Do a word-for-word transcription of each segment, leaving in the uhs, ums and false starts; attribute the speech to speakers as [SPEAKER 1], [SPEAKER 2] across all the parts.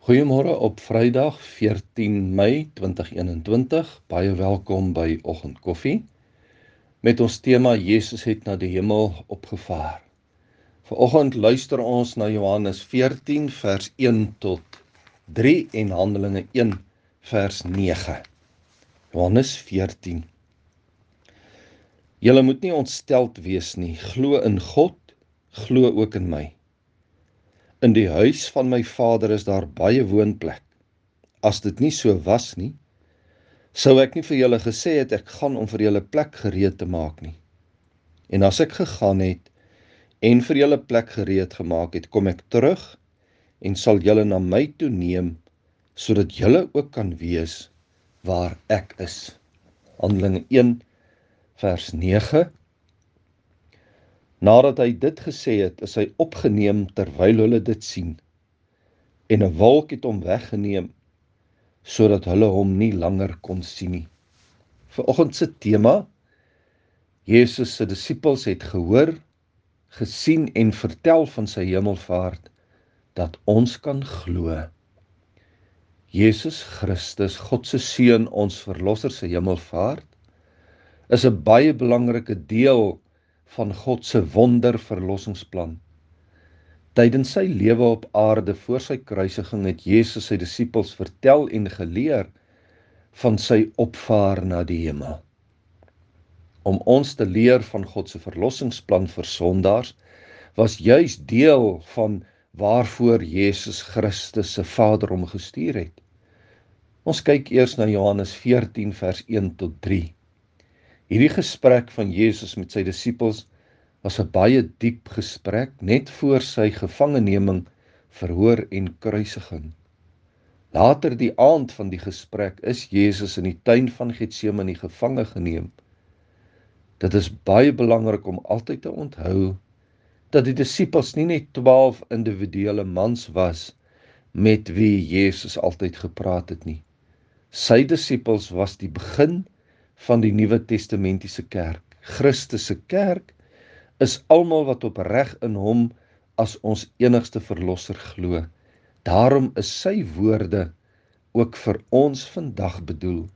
[SPEAKER 1] Goeiemôre op Vrydag veertien Mei twintig eenentwintig. Baie welkom by Oggendkoffie. Met ons tema Jesus het na die hemel opgevaar. Vanoggend luister ons na Johannes veertien vers een tot drie en Handelinge een vers nege. Johannes veertien. Julle moet nie ontsteld wees nie. Glo in God, glo ook in my. In die huis van my Vader is daar baie woonplek. As dit nie so was nie, sou ek nie vir julle gesê het, ek gaan om vir julle plek gereed te maak nie. En as ek gegaan het, en vir julle plek gereed gemaak het, kom ek terug, en sal julle na my toe neem, sodat julle ook kan wees, waar ek is. Handelinge een vers nege. Nadat hy dit gesê het, is hy opgeneem terwyl hulle dit sien, en 'n wolk het hom weggeneem, sodat hulle hom nie langer kon sien nie. Vanoggend se tema, Jesus se disippels het gehoor, gesien en vertel van sy hemelvaart, dat ons kan glo. Jesus Christus, God se Seun, ons Verlosser se hemelvaart, is 'n baie belangrike deel van God se wonder verlossingsplan. Tydens sy lewe op aarde voor sy kruisiging het Jesus sy disippels vertel en geleer van sy opvaar na die hemel. Om ons te leer van God se verlossingsplan vir sondaars was juis deel van waarvoor Jesus Christus se Vader hom gestuur het. Ons kyk eers na Johannes veertien vers een tot drie. Hierdie gesprek van Jesus met sy disippels was 'n baie diep gesprek net voor sy gevangeneming, verhoor en kruisiging. Later die aand van die gesprek is Jesus in die tuin van Getsemane gevange geneem. Dit is baie belangrik om altyd te onthou dat die disippels nie net twaalf individuele mans was met wie Jesus altyd gepraat het nie. Sy disippels was die begin van die Nuwe Testamentiese kerk. Christus se kerk is almal wat opreg in hom as ons enigste verlosser glo. Daarom is sy woorde ook vir ons vandag bedoel.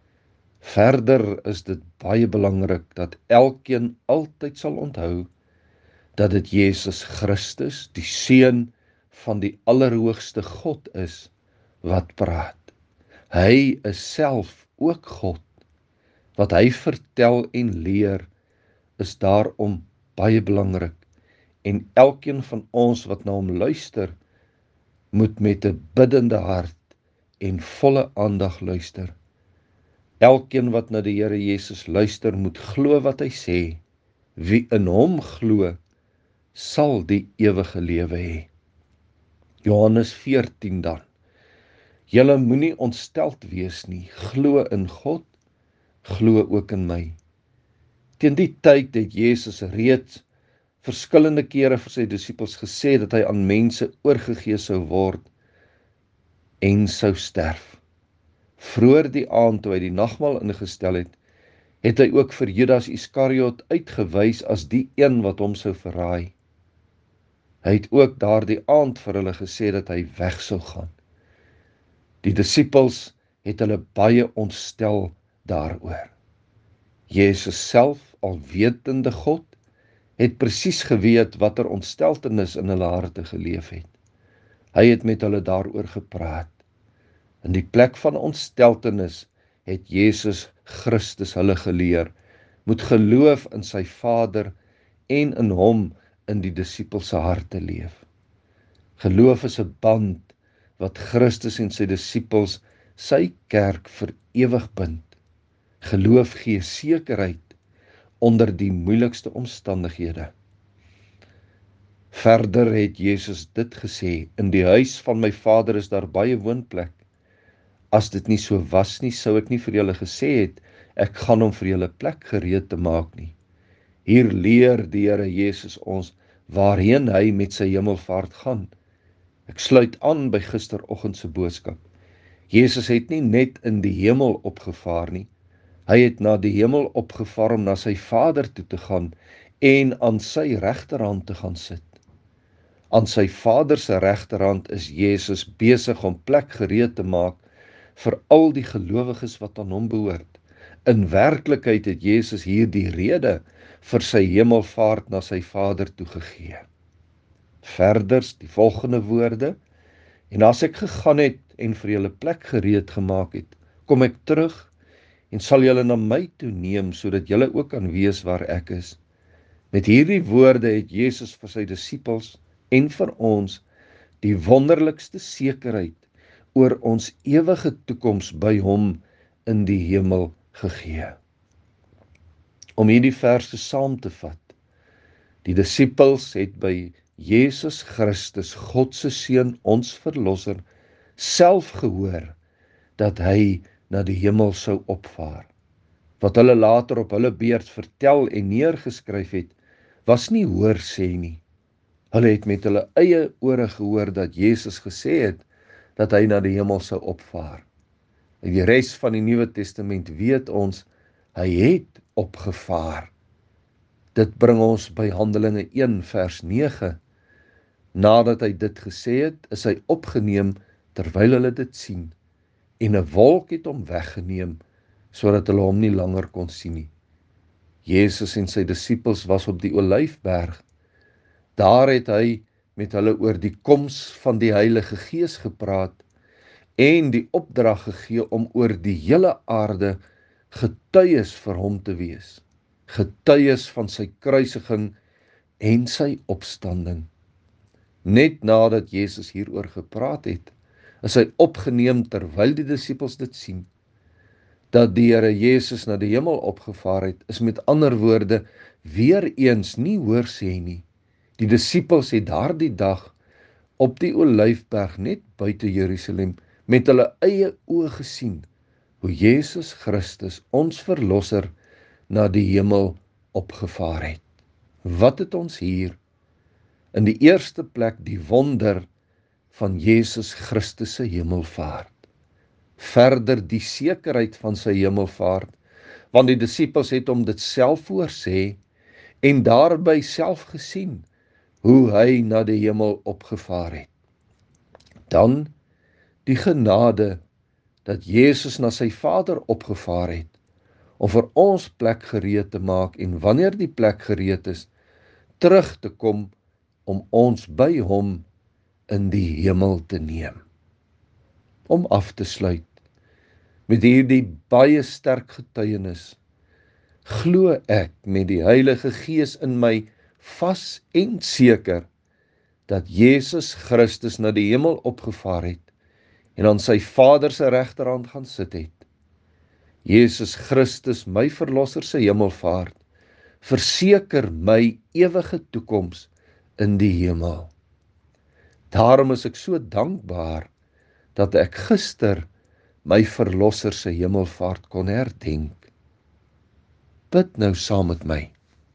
[SPEAKER 1] Verder is dit baie belangrik dat elkeen altyd sal onthou dat dit Jesus Christus, die Seun van die Allerhoogste God is, wat praat. Hy is self ook God. Wat hy vertel en leer, is daarom baie belangrik, en elkeen van ons wat na hom luister, moet met 'n biddende hart en volle aandag luister. Elkeen wat na die Here Jesus luister, moet glo wat hy sê. Wie in hom glo, sal die ewige lewe hê. Johannes veertien dan. Julle moenie ontsteld wees nie, glo in God, glo ook in my. Teen die tyd het Jesus reeds verskillende kere vir sy disippels gesê dat hy aan mense oorgegee sou word en sou sterf. Vroeër die aand toe hy die nagmaal ingestel het, het hy ook vir Judas Iskariot uitgewys as die een wat hom sou verraai. Hy het ook daardie aand vir hulle gesê dat hy weg sou gaan. Die disippels het hulle baie ontstel daaroor. Jesus self, al wetende God, het presies geweet watter ontsteltenis in hulle harte geleef het. Hy het met hulle daaroor gepraat. In die plek van ontsteltenis het Jesus Christus hulle geleer, moet geloof in sy Vader en in hom in die disippels se harte leef. Geloof is 'n band wat Christus en sy disippels, sy kerk, vir ewig bind. Geloof gee sekerheid onder die moeilikste omstandighede. Verder het Jesus dit gesê, in die huis van my Vader is daar baie woonplek. As dit nie so was nie, sou ek nie vir julle gesê het, ek gaan om vir julle plek gereed te maak nie. Hier leer die Here Jesus ons waarheen hy met sy hemelvaart gaan. Ek sluit aan by gisteroggend se boodskap. Jesus het nie net in die hemel opgevaar nie. Hy het na die hemel opgevaar om na sy Vader toe te gaan en aan sy regterhand te gaan sit. Aan sy Vader se regterhand is Jesus besig om plek gereed te maak vir al die gelowiges wat aan hom behoort. In werklikheid het Jesus hier die rede vir sy hemelvaart na sy Vader toegegee. Verders die volgende woorde: en as ek gegaan het en vir julle plek gereed gemaak het, kom ek terug en sal julle na my toe neem, sodat julle ook kan weet waar ek is. Met hierdie woorde het Jesus vir sy disippels en vir ons die wonderlikste sekerheid oor ons ewige toekoms by hom in die hemel gegee. Om hierdie verse saam te vat, die disippels het by Jesus Christus, God se Seun, ons Verlosser, self gehoor dat hy na die hemel sou opvaar. Wat hulle later op hulle beurt vertel en neergeskryf het, was nie hoor sê nie. Hulle het met hulle eie ore gehoor dat Jesus gesê het dat hy na die hemel sou opvaar. In die res van die Nuwe Testament weet ons, hy het opgevaar. Dit bring ons by Handelinge een vers nege. Nadat hy dit gesê het, is hy opgeneem terwyl hulle dit sien, en 'n wolk het hom weggeneem, sodat hulle hom nie langer kon sien nie. Jesus en sy disippels was op die Olyfberg. Daar het hy met hulle oor die koms van die Heilige Gees gepraat en die opdrag gegee om oor die hele aarde getuies vir hom te wees. Getuies van sy kruisiging en sy opstanding. Net nadat Jesus hieroor gepraat het, is hy opgeneem terwyl die disippels dit sien. Dat die Here Jesus na die hemel opgevaar het, is met ander woorde weer eens nie hoor sê nie. Die disippels het daardie dag op die Olyfberg net buite Jerusalem met hulle eie oë gesien hoe Jesus Christus, ons Verlosser, na die hemel opgevaar het. Wat het ons hier? In die eerste plek die wonder van Jesus Christus se hemelvaart. Verder die sekerheid van sy hemelvaart, want die disippels het hom dit self voorsê en daarby self gesien hoe hy na die hemel opgevaar het. Dan die genade dat Jesus na sy Vader opgevaar het om vir ons plek gereed te maak en wanneer die plek gereed is, terug te kom om ons by hom in die hemel te neem. Om af te sluit met hierdie baie sterk getuienis, glo ek met die Heilige Gees in my vas en seker dat Jesus Christus na die hemel opgevaar het en aan sy Vader se regterhand gaan sit het. Jesus Christus, my Verlosser se hemelvaart, verseker my ewige toekoms in die hemel. Daarom is ek so dankbaar dat ek gister my Verlosser se hemelvaart kon herdenk. Bid nou saam met my.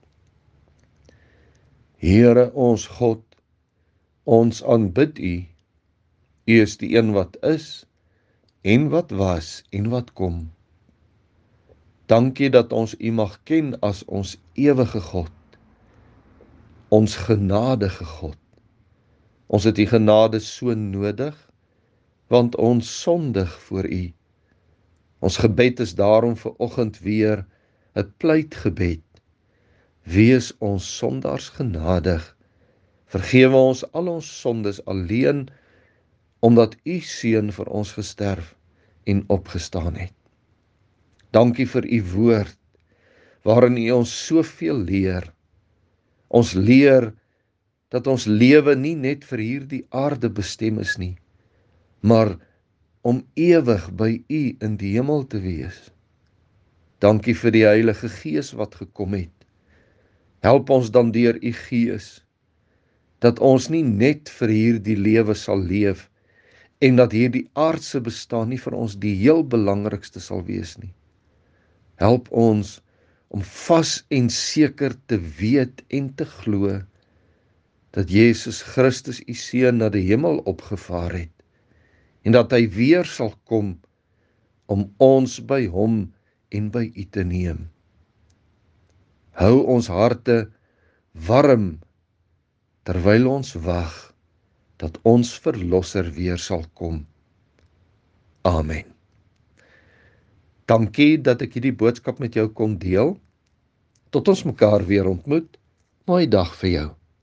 [SPEAKER 1] Here ons God, ons aanbid U. U is die een wat is, en wat was, en wat kom. Dankie dat ons U mag ken as ons ewige God, ons genadige God. Ons het U genade so nodig, want ons sondig voor U. Ons gebed is daarom vir oggend weer 'n pleitgebed. Wees ons sondaars genadig. Vergewe ons al ons sondes alleen, omdat U Seun vir ons gesterf en opgestaan het. Dankie vir U woord, waarin U ons soveel leer. Ons leer dat ons lewe nie net vir hierdie aarde bestem is nie, maar om ewig by U in die hemel te wees. Dankie vir die Heilige Gees wat gekom het. Help ons dan deur U Gees, dat ons nie net vir hierdie lewe sal leef, en dat hierdie aardse bestaan nie vir ons die heel belangrikste sal wees nie. Help ons om vas en seker te weet en te glo, dat Jesus Christus U Seun na die hemel opgevaar het, en dat hy weer sal kom om ons by hom en by U te neem. Hou ons harte warm terwyl ons wag dat ons Verlosser weer sal kom. Amen. Dankie dat ek hierdie boodskap met jou kon deel. Tot ons mekaar weer ontmoet. Mooi dag vir jou.